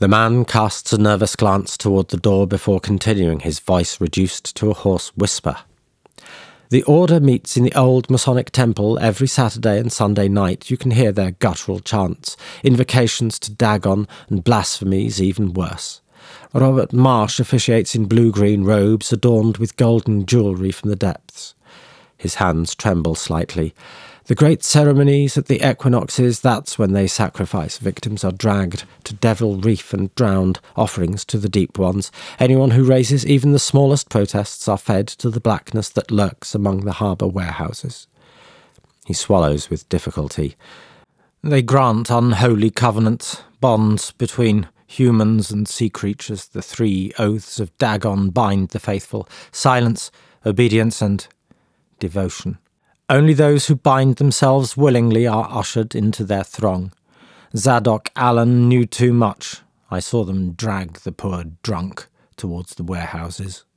The man casts a nervous glance toward the door before continuing, his voice reduced to a hoarse whisper. The Order meets in the old Masonic temple every Saturday and Sunday night. You can hear their guttural chants, invocations to Dagon, and blasphemies even worse. Robert Marsh officiates in blue-green robes adorned with golden jewellery from the depths. His hands tremble slightly. The great ceremonies at the equinoxes, that's when they sacrifice. Victims are dragged to Devil Reef and drowned, offerings to the deep ones. Anyone who raises even the smallest protests are fed to the blackness that lurks among the harbour warehouses. He swallows with difficulty. They grant unholy covenants, bonds between humans and sea creatures. The 3 oaths of Dagon bind the faithful: silence, obedience, and devotion. Only those who bind themselves willingly are ushered into their throng. Zadok Allen knew too much. I saw them drag the poor drunk towards the warehouses.